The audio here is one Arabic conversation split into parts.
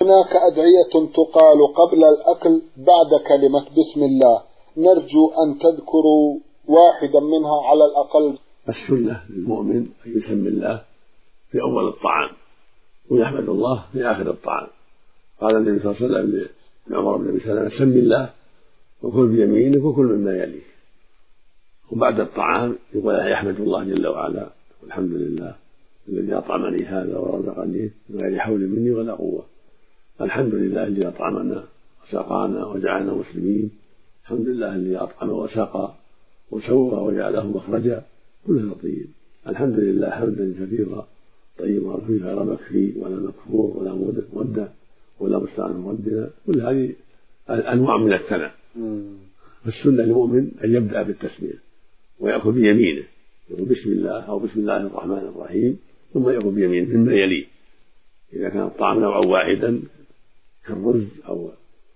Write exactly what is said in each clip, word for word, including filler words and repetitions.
هناك أدعية تقال قبل الأكل بعد كلمة بسم الله، نرجو أن تذكروا واحدا منها على الأقل. السنة للمؤمن أن يسمي الله في أول الطعام ويحمد الله في آخر الطعام. قال النبي صلى الله عليه وسلم لعمر بن أبي سلمة سم الله وكل بيمينك وكل مما يليك. وبعد الطعام يقول يحمد الله جل وعلا والحمد لله الذي أطعمني هذا ورزقني من غير حول مني ولا قوة. الحمد لله الذي أطعمنا وسقانا وجعلنا مسلمين. الحمد لله الذي أطعم وسقى وسوى وجعله مخرجا. كلها طيب. الحمد لله حمدا كثيرا طيبا فيه غير مكفي ولا مكفور ولا مودع ولا مستعان مودنا. كل هذه الأنواع من الثناء. فالسنة للمؤمن أن يبدأ بالتسمية ويأخذ بيمينه يقول بسم الله أو بسم الله الرحمن الرحيم ثم يأخذ بيمينه مما يليه. إذا كان الطعام نوعا واحدا كالرز أو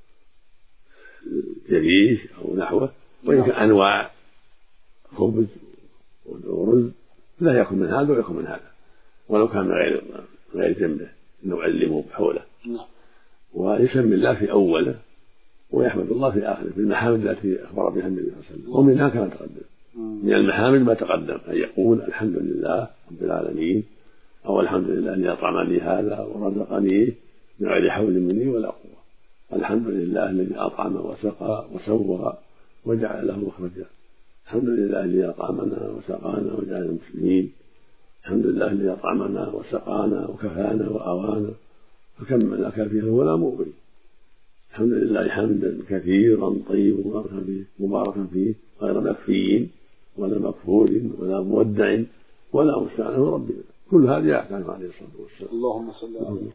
جريش أو نحوه، وإن كان أنواع خبز ورز لا يأخذ من هذا ويأخذ من هذا ولو كان من غير غير جنبه النوع اللي مو بحوله. ويسمي الله في أوله ويحمد الله في آخره في المحامد التي أخبر بها النبي صلى الله عليه وسلم. ومنها كما تقدم من المحامد ما تقدم أن يقول الحمد لله رب العالمين أو الحمد لله الذي أطعمني هذا ورزقني من غير حول مني ولا قوة. الحمد لله الذي أطعم وسقى وسوى وجعل له مخرجا. الحمد لله الذي أطعمنا وسقانا وجعلنا مسلمين. الحمد لله الذي أطعمنا وسقانا وكفانا وأوانا فكم من كافيه ولا مغوي. الحمد لله حمدا كثيرا طيبا مباركا فيه غير مكفي ولا مكفور ولا مودع ولا مستعان ربنا. كل هذه أحكام عليه الصلاة والسلام. اللهم صل على